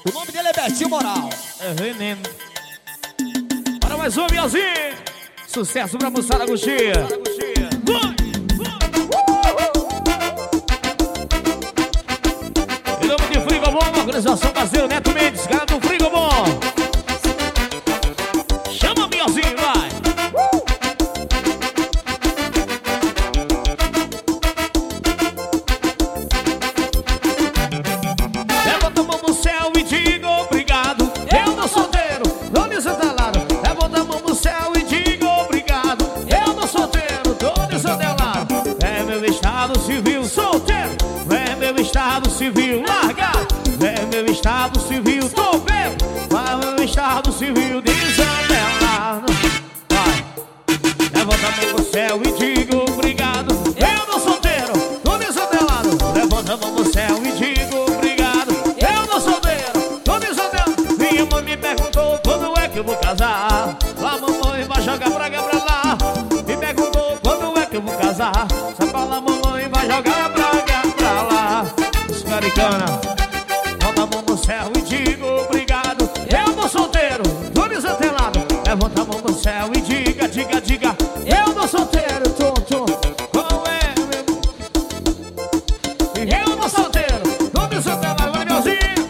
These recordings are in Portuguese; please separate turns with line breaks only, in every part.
O nome dele é Betinho Moral.
É veneno. Para mais um, Bielzinho. Sucesso pra moçada Agostinha. Em nome de Frigobom, organização Baseiro Neto Mendes, cara do Frigobom. Chama Bielzinho, vai. Levanta a mão no céu e diga obrigado. Eu não solteiro, tô desantelado. Levanta a mão no céu e diga obrigado. Eu não solteiro, tô desantelado. É meu estado civil solteiro. É meu estado civil largado. É meu estado civil tô bem. É meu estado civil desantelado. Vai. Levanta a mão no céu e diga obrigado. Eu não solteiro, tô desantelado. Levanta a mão no céu e diga obrigado. Eu não solteiro, tô desantelado. Minha mãe me perguntou quando é que eu vou casar. A mamãe vai jogar pra cá pra lá. Me perguntou quando é que eu vou casar. Só fala mamãe vai jogar pra cá pra lá. Escaricana, bota a mão no céu e diga obrigado. Eu não solteiro, tô desantelado. Levanta a mão no céu e diga, diga, diga. Eu não solteiro, tô. Qual é meu? Eu não solteiro, tô desantelado. Vai, Bielzinho.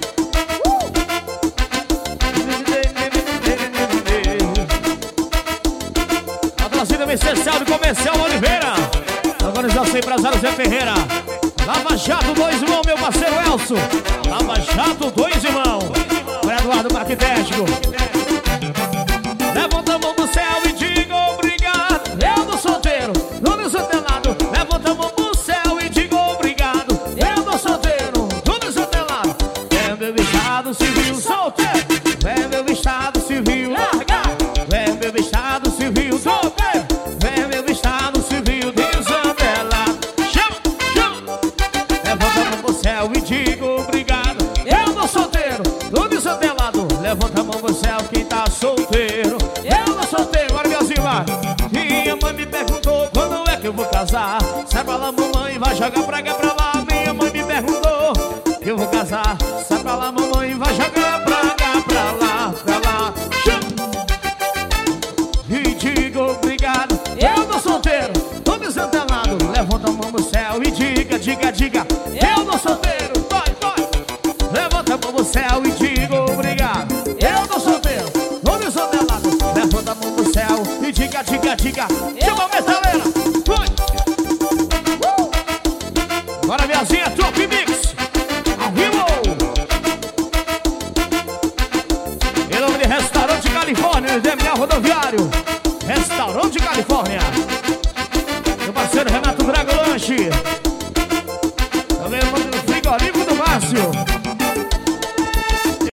Patrocínio especial de comercial Oliveira. Organização Empresário Zé Ferreira. Lava Jato, dois irmãos, meu parceiro Elcio. Lava Jato, dois irmãos. O Eduardo Arquitético. Levanta a mão no céu e diga obrigado. Eu não solteiro, tô desantelado. Levanta a mão no céu e diga obrigado. Eu não solteiro, tô desantelado. É meu estado civil solteiro. É meu estado civil largado. É meu estado civil solteiro. É meu estado civil desantelado. Chama. Levanta a mão no céu e diga obrigado. Eu não solteiro, tô desantelado. Levanta a mão no céu quem tá solteiro. Eu não solteiro, agora Bielzinho vai. Minha mãe me perguntou quando é que eu vou casar. Sai pra lá mamãe, vai jogar pra cá pra lá. Minha mãe me perguntou que eu vou casar. Sai pra lá mamãe, vai jogar pra cá pra lá, pra lá. E diga obrigado. Eu não solteiro, tô desantelado. Levanta a mão no céu e diga, diga, diga. Eu não solteiro, vai. Levanta a mão no céu e diga obrigado. Eu não solteiro, tô desantelado. Levanta a mão no céu e diga, diga, diga. Chama a metaleira, vai. Bora, Bielzinha, Top Mix ao vivo. Em nome de Restaurante Califórnia, Demiel Rodoviário. Restaurante Califórnia. Meu parceiro Renato Drago Lanche. Também o nome do frigorífico do Márcio.